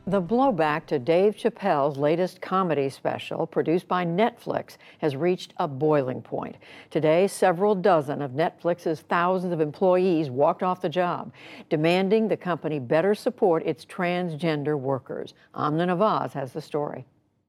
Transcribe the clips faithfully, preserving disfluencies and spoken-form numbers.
The blowback to Dave Chappelle's latest comedy special, produced by Netflix, has reached a boiling point. Today, several dozen of Netflix's thousands of employees walked off the job, demanding the company better support its transgender workers. Amna Nawaz has the story.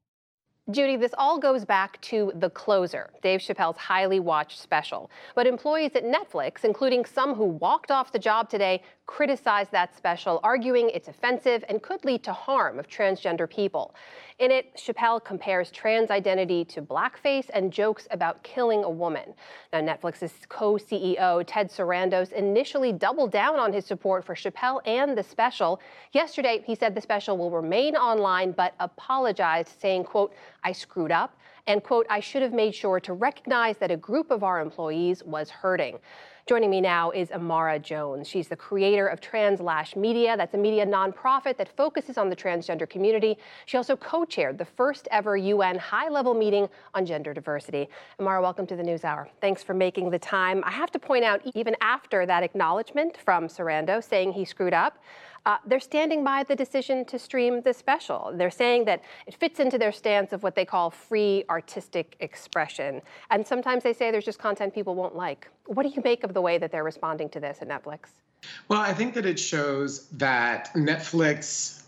Judy, this all goes back to The Closer, Dave Chappelle's highly watched special. But employees at Netflix, including some who walked off the job today, criticized that special, arguing it's offensive and could lead to harm of transgender people. In it, Chappelle compares trans identity to blackface and jokes about killing a woman. Now, Netflix's co-C E O, Ted Sarandos, initially doubled down on his support for Chappelle and the special. Yesterday, he said the special will remain online, but apologized, saying, quote, "I screwed up," and, quote, "I should have made sure to recognize that a group of our employees was hurting." Joining me now is Amara Jones. She's the creator of Translash Media. That's a media nonprofit that focuses on the transgender community. She also co-chaired the first ever U N high-level meeting on gender diversity. Amara, welcome to the NewsHour. Thanks for making the time. I have to point out, even after that acknowledgement from Sarando saying he screwed up, Uh, they're standing by the decision to stream the special. They're saying that it fits into their stance of what they call free artistic expression. And sometimes they say there's just content people won't like. What do you make of the way that they're responding to this at Netflix? Well, I think that it shows that Netflix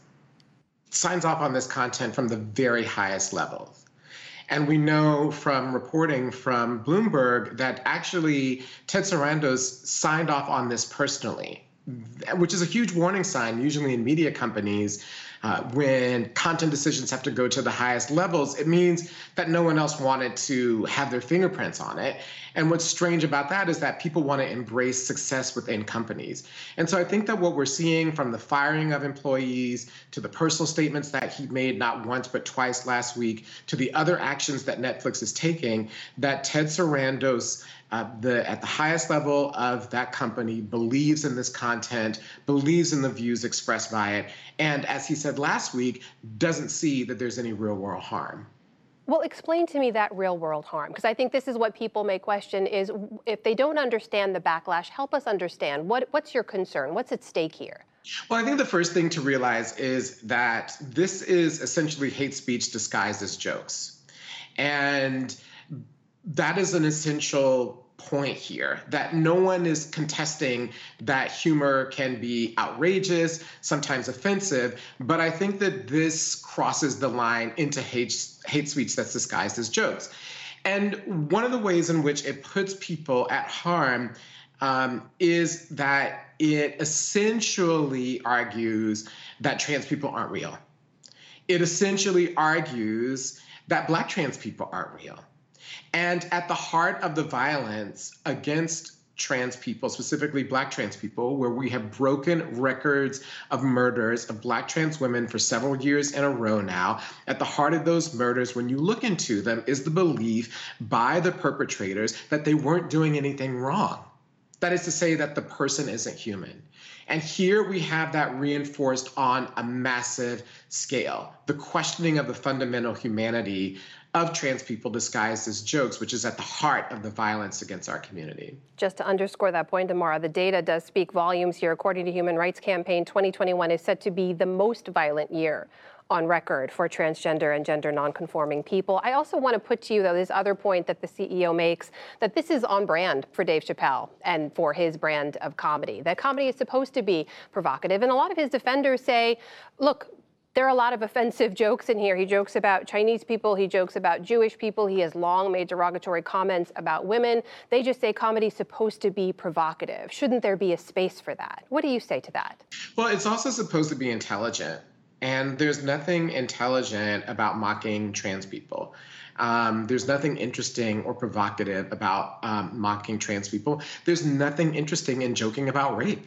signs off on this content from the very highest levels. And we know from reporting from Bloomberg that actually Ted Sarandos signed off on this personally, which is a huge warning sign, usually in media companies. Uh, when content decisions have to go to the highest levels, it means that no one else wanted to have their fingerprints on it. And what's strange about that is that people want to embrace success within companies. And so I think that what we're seeing, from the firing of employees to the personal statements that he made not once but twice last week, to the other actions that Netflix is taking, that Ted Sarandos, uh, the, at the highest level of that company, believes in this content, believes in the views expressed by it, and as he said last week, doesn't see that there's any real world harm. Well, explain to me that real world harm, because I think this is what people may question is, if they don't understand the backlash, help us understand. What, what's your concern? What's at stake here? Well, I think the first thing to realize is that this is essentially hate speech disguised as jokes. And that is an essential point here, that no one is contesting that humor can be outrageous, sometimes offensive, but I think that this crosses the line into hate, hate speech that's disguised as jokes. And one of the ways in which it puts people at harm um, is that it essentially argues that trans people aren't real. It essentially argues that Black trans people aren't real. And at the heart of the violence against trans people, specifically Black trans people, where we have broken records of murders of Black trans women for several years in a row now, at the heart of those murders, when you look into them, is the belief by the perpetrators that they weren't doing anything wrong. That is to say that the person isn't human. And here we have that reinforced on a massive scale, the questioning of the fundamental humanity of trans people disguised as jokes, which is at the heart of the violence against our community. Just to underscore that point, Amara, the data does speak volumes here. According to Human Rights Campaign, twenty twenty-one is set to be the most violent year on record for transgender and gender nonconforming people. I also want to put to you, though, this other point that the C E O makes, that this is on brand for Dave Chappelle and for his brand of comedy. That comedy is supposed to be provocative. And a lot of his defenders say, look, there are a lot of offensive jokes in here. He jokes about Chinese people. He jokes about Jewish people. He has long made derogatory comments about women. They just say comedy's supposed to be provocative. Shouldn't there be a space for that? What do you say to that? Well, it's also supposed to be intelligent. And there's nothing intelligent about mocking trans people. Um, there's nothing interesting or provocative about um, mocking trans people. There's nothing interesting in joking about rape.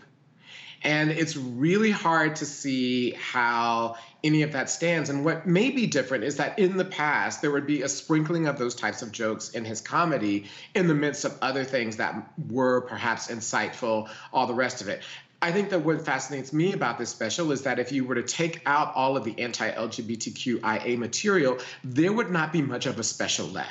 And it's really hard to see how any of that stands. And what may be different is that in the past, there would be a sprinkling of those types of jokes in his comedy in the midst of other things that were perhaps insightful, all the rest of it. I think that what fascinates me about this special is that if you were to take out all of the anti-L G B T Q I A material, there would not be much of a special left.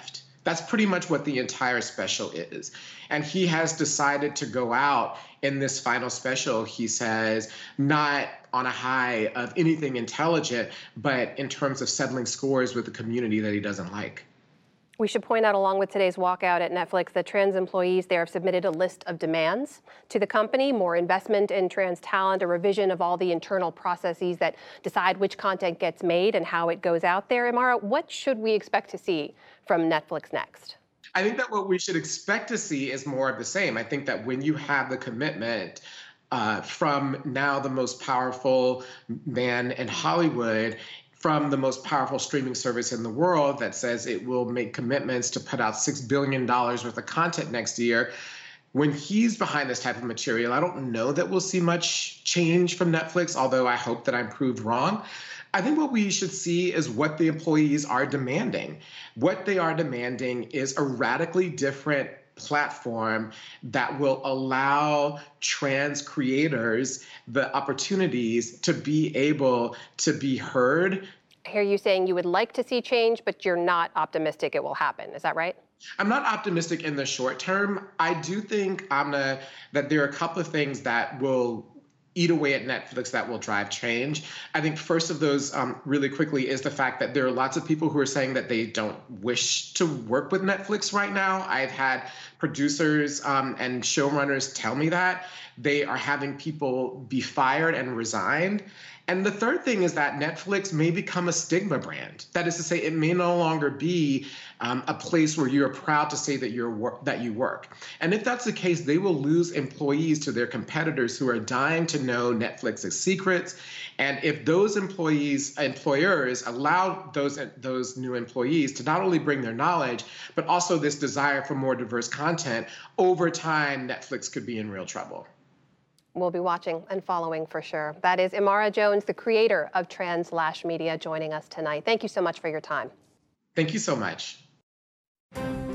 That's pretty much what the entire special is. And he has decided to go out in this final special, he says, not on a high of anything intelligent, but in terms of settling scores with the community that he doesn't like. We should point out, along with today's walkout at Netflix, that trans employees there have submitted a list of demands to the company: more investment in trans talent, a revision of all the internal processes that decide which content gets made and how it goes out there. Imara, what should we expect to see from Netflix next? I think that what we should expect to see is more of the same. I think that when you have the commitment uh, from now the most powerful man in Hollywood, from the most powerful streaming service in the world that says it will make commitments to put out six billion dollars worth of content next year, when he's behind this type of material, I don't know that we'll see much change from Netflix, although I hope that I'm proved wrong. I think what we should see is what the employees are demanding. What they are demanding is a radically different platform that will allow trans creators the opportunities to be able to be heard. I hear you saying you would like to see change, but you're not optimistic it will happen. Is that right? I'm not optimistic in the short term. I do think, Amna, that there are a couple of things that will eat away at Netflix that will drive change. I think first of those, um, really quickly, is the fact that there are lots of people who are saying that they don't wish to work with Netflix right now. I've had producers um, and showrunners tell me that. They are having people be fired and resigned. And the third thing is that Netflix may become a stigma brand. That is to say, it may no longer be um, a place where you're proud to say that you're that you work. And if that's the case, they will lose employees to their competitors who are dying to know Netflix's secrets. And if those employees, employers allow those those new employees to not only bring their knowledge, but also this desire for more diverse content, over time, Netflix could be in real trouble. We'll be watching and following for sure. That is Imara Jones, the creator of Translash Media, joining us tonight. Thank you so much for your time. Thank you so much.